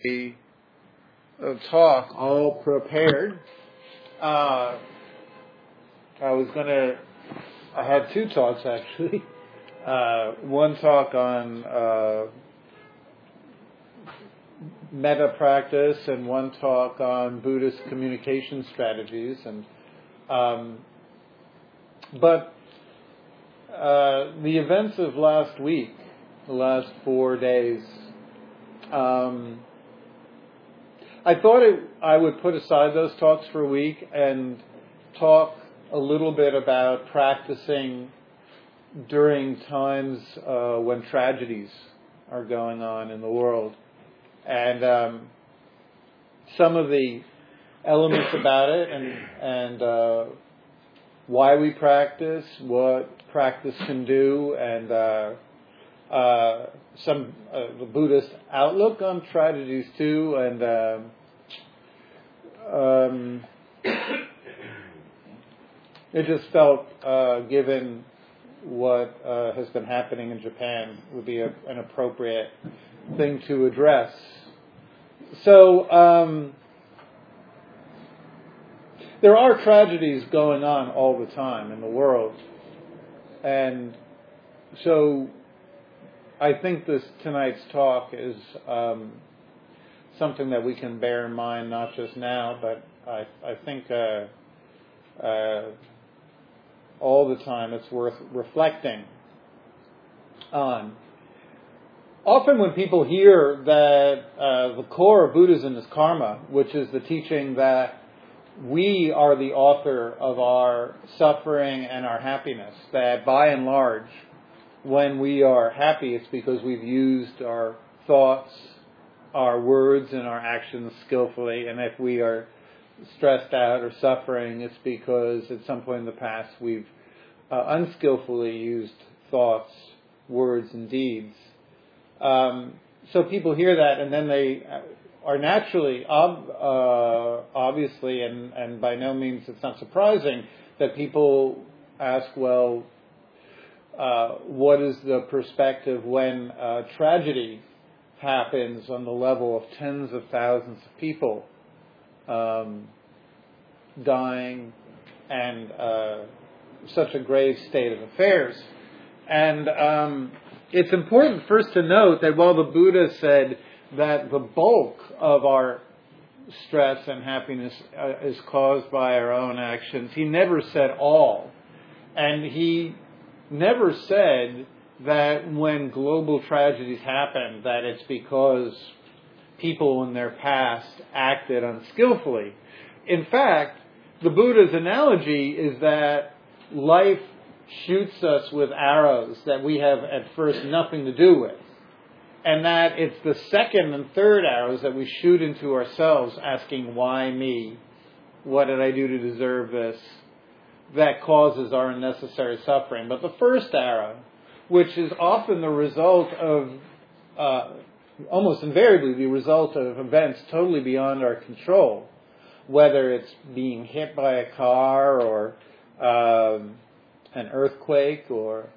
a talk all prepared. I had two talks actually. One talk on metta practice and one talk on Buddhist communication strategies. But the events of last week, the last 4 days, I thought I would put aside those talks for a week and talk a little bit about practicing during times when tragedies are going on in the world. And some of the elements about it and why we practice, what practice can do, and some the Buddhist outlook on tragedies too, and it just felt, given what has been happening in Japan, would be an appropriate thing to address. So there are tragedies going on all the time in the world, and so I think tonight's talk is something that we can bear in mind, not just now, but I think all the time it's worth reflecting on. Often when people hear that the core of Buddhism is karma, which is the teaching that we are the author of our suffering and our happiness, that by and large, when we are happy, it's because we've used our thoughts, our words, and our actions skillfully, and if we are stressed out or suffering, it's because at some point in the past we've unskillfully used thoughts, words, and deeds. So people hear that, and then they are naturally, obviously, and by no means it's not surprising, that people ask, well, what is the perspective when tragedy happens on the level of tens of thousands of people dying and such a grave state of affairs? And it's important first to note that while the Buddha said that the bulk of our stress and happiness is caused by our own actions, he never said all. And he never said that when global tragedies happen, that it's because people in their past acted unskillfully. In fact, the Buddha's analogy is that life shoots us with arrows that we have at first nothing to do with. And that it's the second and third arrows that we shoot into ourselves, asking, why me? What did I do to deserve this? That causes our unnecessary suffering. But the first arrow, which is often the result of, almost invariably the result of events totally beyond our control, whether it's being hit by a car or an earthquake or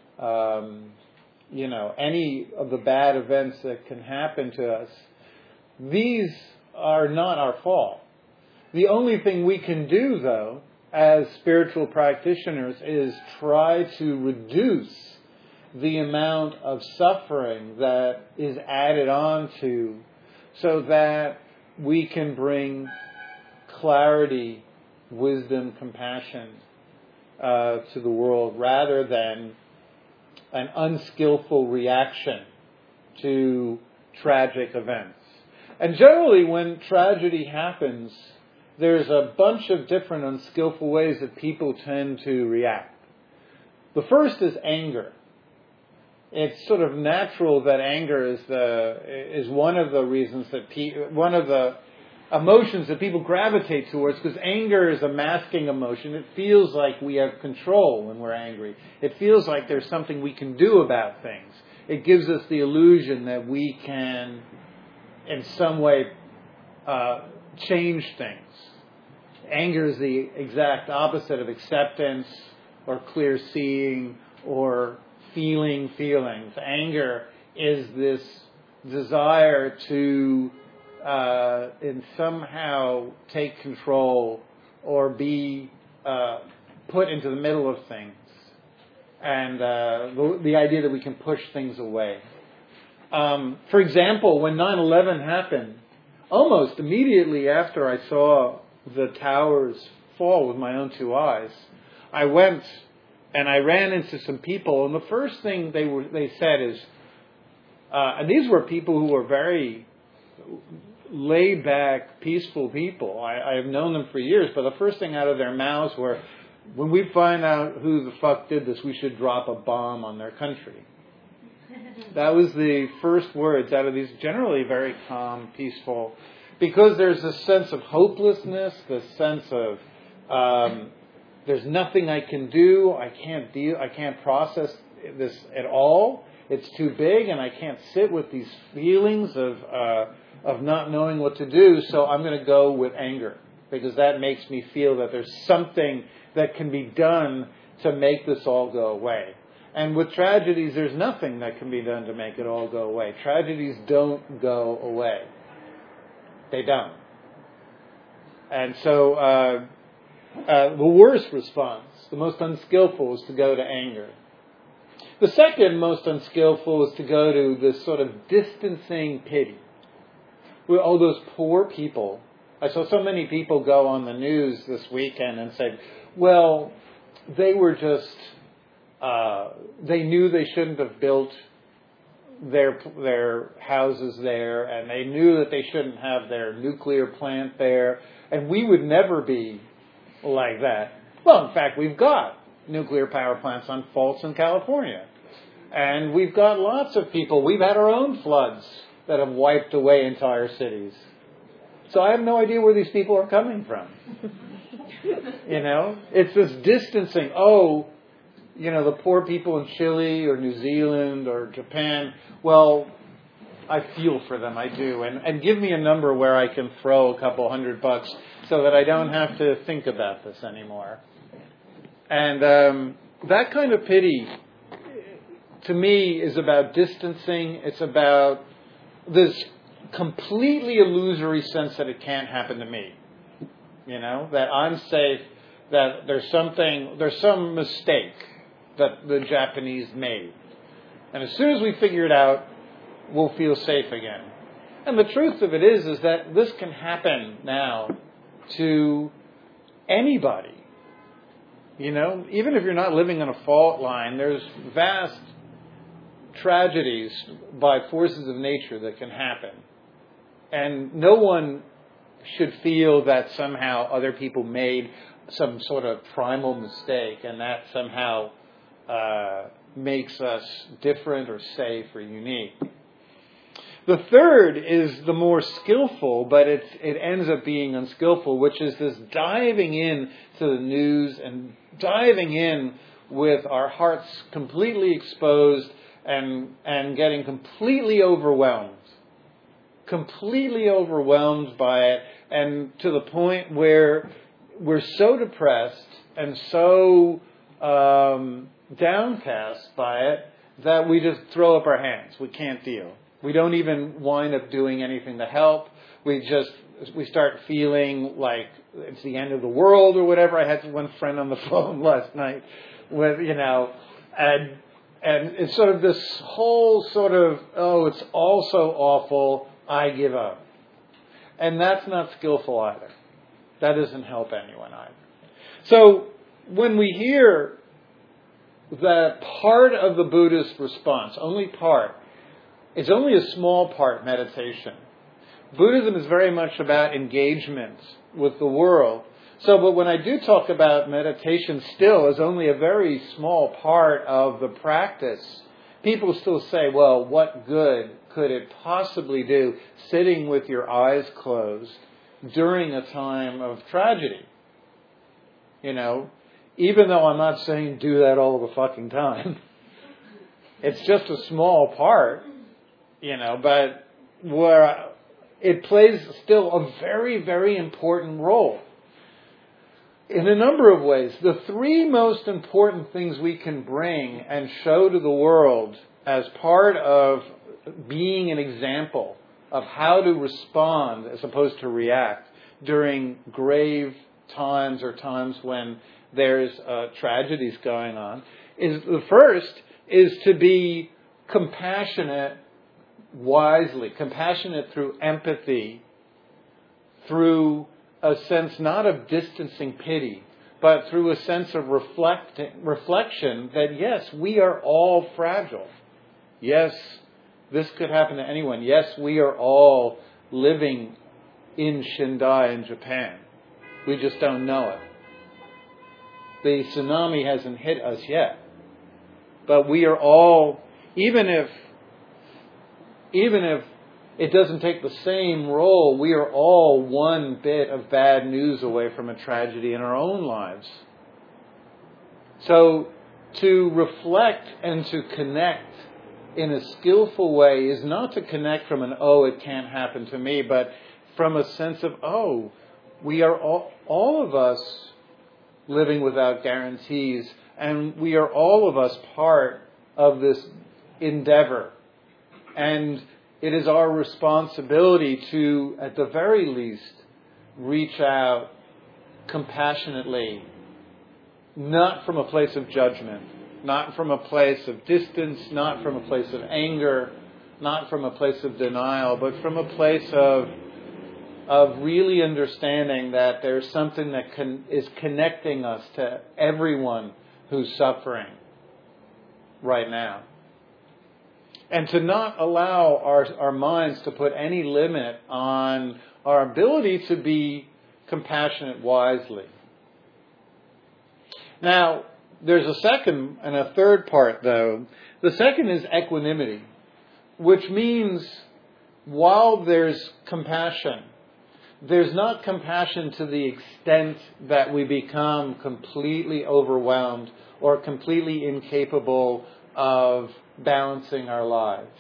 any of the bad events that can happen to us, these are not our fault. The only thing we can do, though, as spiritual practitioners, is try to reduce the amount of suffering that is added on to, so that we can bring clarity, wisdom, compassion to the world, rather than an unskillful reaction to tragic events. And generally, when tragedy happens, there's a bunch of different unskillful ways that people tend to react. The first is anger. It's sort of natural that anger is one of the reasons that one of the emotions that people gravitate towards, because anger is a masking emotion. It feels like we have control when we're angry. It feels like there's something we can do about things. It gives us the illusion that we can, in some way, change things. Anger is the exact opposite of acceptance or clear seeing or feeling feelings. Anger is this desire to and somehow take control or be put into the middle of things. And the idea that we can push things away. For example, when 9/11 happened, almost immediately after I saw the towers fall with my own two eyes, I went and I ran into some people, and the first thing they said is, and these were people who were very laid back, peaceful people. I have known them for years, but the first thing out of their mouths were, when we find out who the fuck did this, we should drop a bomb on their country. That was the first words out of these generally very calm, peaceful, because there's a sense of hopelessness, this sense of there's nothing I can do, I can't process this at all. It's too big, and I can't sit with these feelings of not knowing what to do. So I'm going to go with anger, because that makes me feel that there's something that can be done to make this all go away. And with tragedies, there's nothing that can be done to make it all go away. Tragedies don't go away. They don't. And so the worst response, the most unskillful, is to go to anger. The second most unskillful is to go to this sort of distancing pity. Oh, those poor people. I saw so many people go on the news this weekend and said, well, they were just, they knew they shouldn't have built their houses there, and they knew that they shouldn't have their nuclear plant there, and we would never be like that. Well, in fact, we've got nuclear power plants on faults in California. And we've got lots of people. We've had our own floods that have wiped away entire cities. So I have no idea where these people are coming from. It's this distancing. Oh, the poor people in Chile or New Zealand or Japan. Well, I feel for them. I do. And give me a number where I can throw a couple $100 so that I don't have to think about this anymore. And that kind of pity, to me, is about distancing. It's about this completely illusory sense that it can't happen to me. That I'm safe, that there's some mistake that the Japanese made. And as soon as we figure it out, we'll feel safe again. And the truth of it is that this can happen now to anybody. Even if you're not living on a fault line, there's vast tragedies by forces of nature that can happen. And no one should feel that somehow other people made some sort of primal mistake and that somehow makes us different or safe or unique. The third is the more skillful, but it ends up being unskillful, which is this diving in to the news and diving in with our hearts completely exposed and getting completely overwhelmed by it, and to the point where we're so depressed and so downcast by it that we just throw up our hands. We can't deal. We don't even wind up doing anything to help. We start feeling like it's the end of the world or whatever. I had one friend on the phone last night with, and it's sort of this whole sort of, oh, it's all so awful, I give up. And that's not skillful either. That doesn't help anyone either. So when we hear that part of the Buddhist response, only part, it's only a small part meditation. Buddhism is very much about engagement with the world. So, but when I do talk about meditation still as only a very small part of the practice, people still say, well, what good could it possibly do sitting with your eyes closed during a time of tragedy? Even though I'm not saying do that all the fucking time. It's just a small part, but where it plays still a very, very important role. In a number of ways, the three most important things we can bring and show to the world as part of being an example of how to respond as opposed to react during grave times or times when there's tragedies going on, is the first is to be compassionate wisely, compassionate through empathy, through a sense not of distancing pity, but through a sense of reflection that yes, we are all fragile. Yes, this could happen to anyone. Yes, we are all living in Shindai in Japan. We just don't know it. The tsunami hasn't hit us yet. But we are all, even if it doesn't take the same role, we are all one bit of bad news away from a tragedy in our own lives. So to reflect and to connect in a skillful way is not to connect from an, oh, it can't happen to me, but from a sense of, oh, we are all of us living without guarantees, and we are all of us part of this endeavor. And it is our responsibility to, at the very least, reach out compassionately, not from a place of judgment, not from a place of distance, not from a place of anger, not from a place of denial, but from a place of really understanding that there's something that is connecting us to everyone who's suffering right now. And to not allow our minds to put any limit on our ability to be compassionate wisely. Now, there's a second and a third part, though. The second is equanimity, which means while there's compassion, there's not compassion to the extent that we become completely overwhelmed or completely incapable of balancing our lives.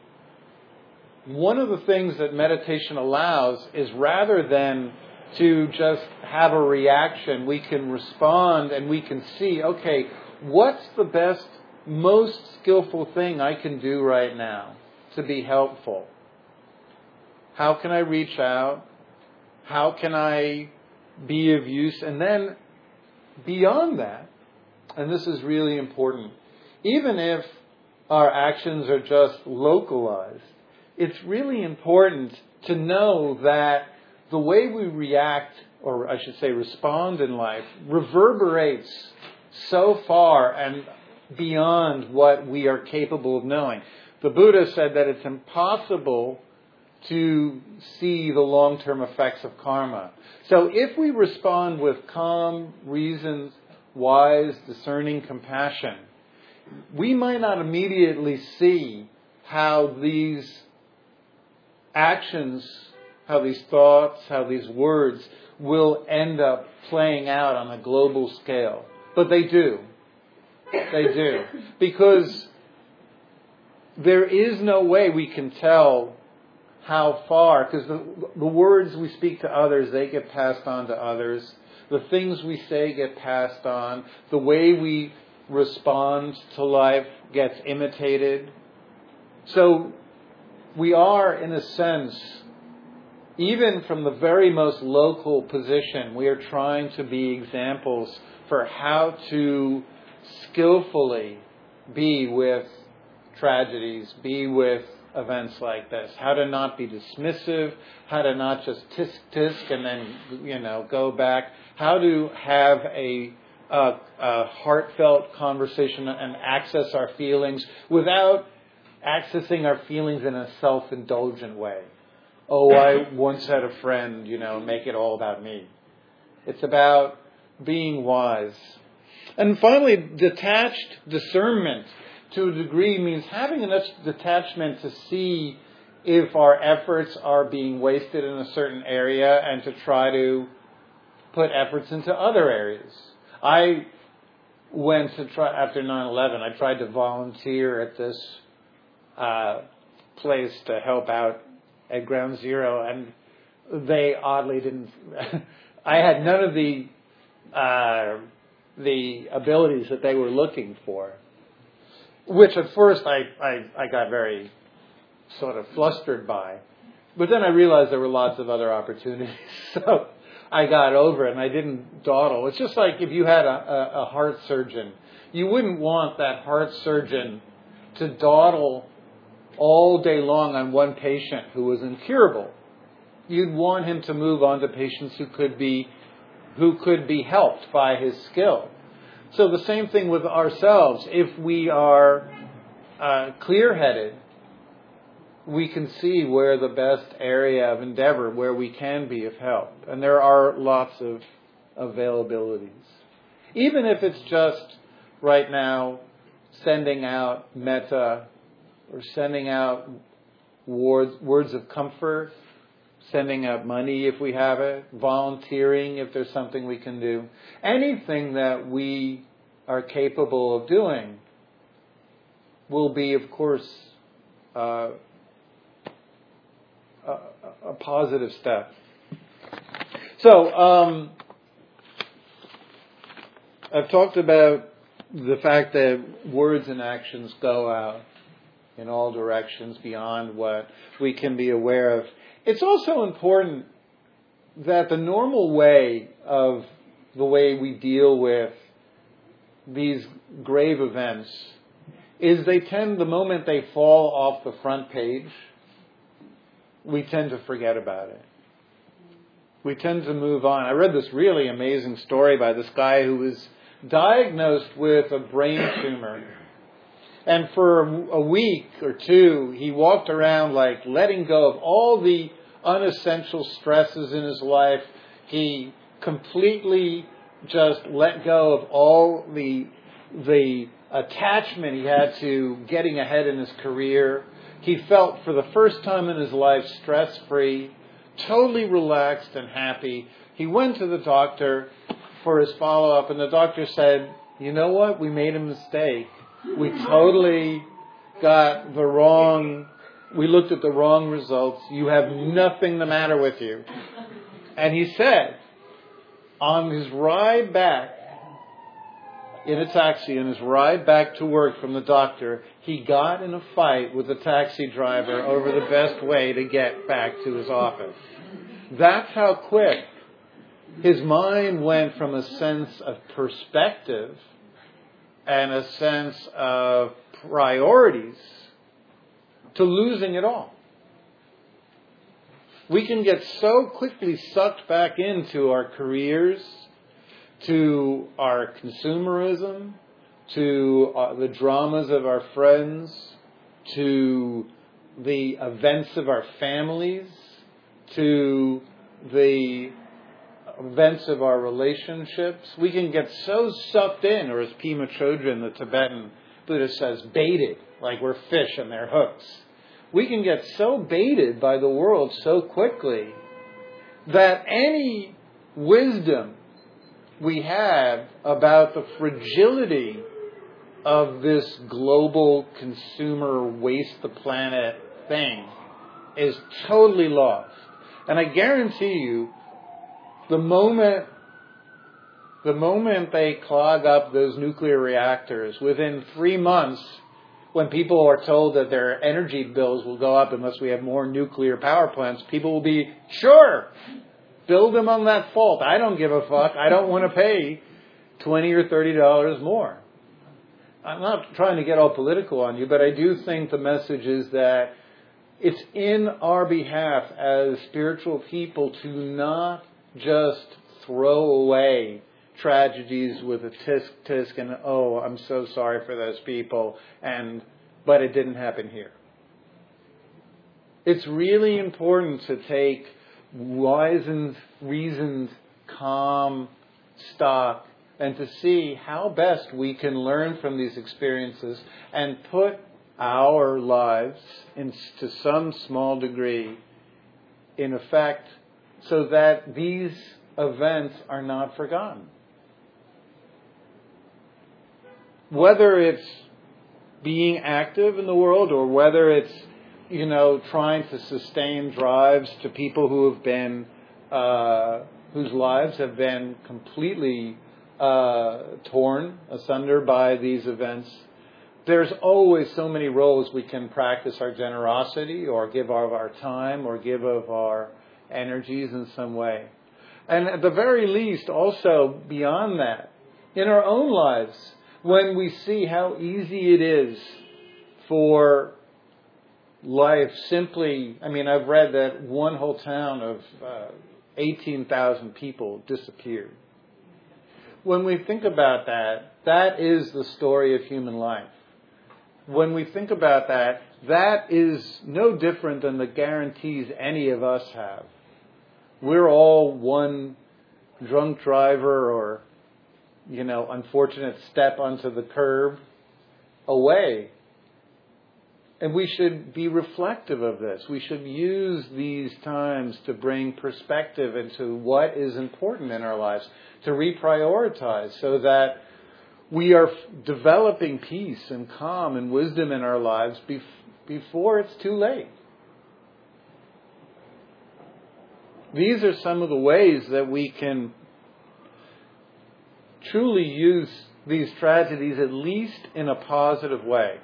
One of the things that meditation allows is rather than to just have a reaction, we can respond and we can see, okay, what's the best, most skillful thing I can do right now to be helpful? How can I reach out? How can I be of use? And then beyond that, and this is really important, even if our actions are just localized, it's really important to know that the way we react, or I should say respond in life, reverberates so far and beyond what we are capable of knowing. The Buddha said that it's impossible to see the long-term effects of karma. So if we respond with calm, reasoned, wise, discerning compassion, we might not immediately see how these actions, how these thoughts, how these words will end up playing out on a global scale. But they do. They do. Because there is no way we can tell how far, because the words we speak to others, they get passed on to others. The things we say get passed on. The way we respond to life gets imitated. So we are, in a sense, even from the very most local position, we are trying to be examples for how to skillfully be with tragedies, be with events like this, how to not be dismissive, how to not just tisk and then, go back, how to have a heartfelt conversation and access our feelings without accessing our feelings in a self-indulgent way. Oh, I once had a friend, make it all about me. It's about being wise. And finally, detached discernment to a degree means having enough detachment to see if our efforts are being wasted in a certain area and to try to put efforts into other areas. I went to try, after 9/11, I tried to volunteer at this place to help out at Ground Zero, and they oddly didn't. I had none of the abilities that they were looking for, which at first I got very sort of flustered by. But then I realized there were lots of other opportunities. So I got over it and I didn't dawdle. It's just like if you had a heart surgeon. You wouldn't want that heart surgeon to dawdle all day long on one patient who was incurable. You'd want him to move on to patients who could be helped by his skill. So the same thing with ourselves. If we are clear-headed, we can see where the best area of endeavor, where we can be of help. And there are lots of availabilities. Even if it's just right now sending out metta or sending out words of comfort, sending out money if we have it, volunteering if there's something we can do. Anything that we are capable of doing will be, of course, a positive step. So, I've talked about the fact that words and actions go out in all directions beyond what we can be aware of. It's also important that the normal way of the way we deal with these grave events is the moment they fall off the front page, we tend to forget about it. We tend to move on. I read this really amazing story by this guy who was diagnosed with a brain tumor. And for a week or two, he walked around like letting go of all the unessential stresses in his life. He completely just let go of all the attachment he had to getting ahead in his career. He felt for the first time in his life stress-free, totally relaxed and happy. He went to the doctor for his follow-up, and the doctor said, "You know what? We made a mistake. We totally got we looked at the wrong results. You have nothing the matter with you." And he said, on his ride back, in a taxi, on his ride back to work from the doctor, he got in a fight with the taxi driver over the best way to get back to his office. That's how quick his mind went from a sense of perspective and a sense of priorities to losing it all. We can get so quickly sucked back into our careers, to our consumerism, to the dramas of our friends, to the events of our families, to the events of our relationships. We can get so sucked in, or as Pema Chodron, the Tibetan Buddhist, says, baited, like we're fish and they're hooks. We can get so baited by the world so quickly that any wisdom we have about the fragility of this global consumer waste the planet thing is totally lost. And I guarantee you, the moment they clog up those nuclear reactors, within 3 months, when people are told that their energy bills will go up unless we have more nuclear power plants, people will be, sure, build them on that fault. I don't give a fuck. I don't want to pay $20 or $30 more. I'm not trying to get all political on you, but I do think the message is that it's in our behalf as spiritual people to not just throw away tragedies with a tisk and, oh, I'm so sorry for those people, but it didn't happen here. It's really important to take wise and reasoned, calm stock and to see how best we can learn from these experiences and put our lives, to some small degree, in effect so that these events are not forgotten. Whether it's being active in the world or whether it's, trying to sustain drives to people who have been, whose lives have been completely torn asunder by these events. there's always so many roles we can practice our generosity or give of our time or give of our energies in some way. And at the very least, also beyond that, in our own lives, when we see how easy it is for life simply, I've read that one whole town of 18,000 people disappeared. When we think about that, that is the story of human life. When we think about that, that is no different than the guarantees any of us have. We're all one drunk driver or, unfortunate step onto the curb away. And we should be reflective of this. We should use these times to bring perspective into what is important in our lives, to reprioritize so that we are developing peace and calm and wisdom in our lives before it's too late. These are some of the ways that we can truly use these tragedies, at least in a positive way.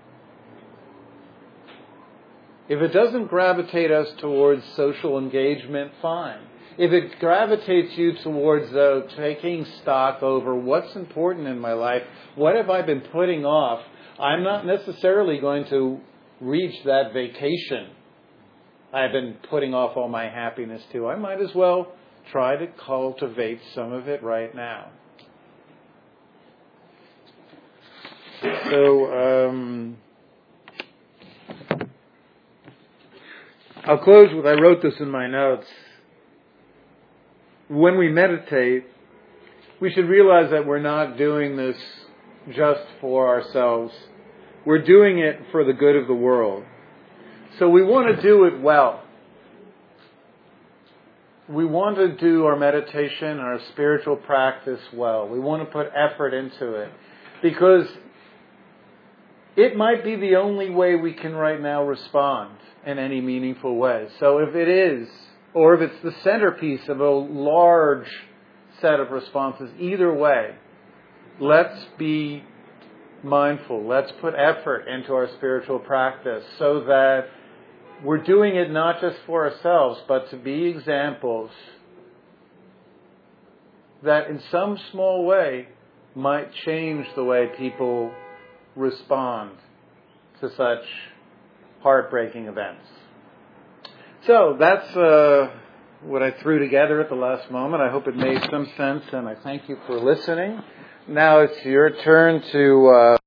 If it doesn't gravitate us towards social engagement, fine. If it gravitates you towards taking stock over what's important in my life, what have I been putting off, I'm not necessarily going to reach that vacation I've been putting off all my happiness to. I might as well try to cultivate some of it right now. So, I'll close with, I wrote this in my notes. When we meditate, we should realize that we're not doing this just for ourselves. We're doing it for the good of the world. So we want to do it well. We want to do our meditation, our spiritual practice well. We want to put effort into it because it might be the only way we can right now respond in any meaningful way. So if it is, or if it's the centerpiece of a large set of responses, either way, let's be mindful. Let's put effort into our spiritual practice so that we're doing it not just for ourselves, but to be examples that in some small way might change the way people respond to such heartbreaking events. So that's what I threw together at the last moment. I hope it made some sense, and I thank you for listening. Now it's your turn to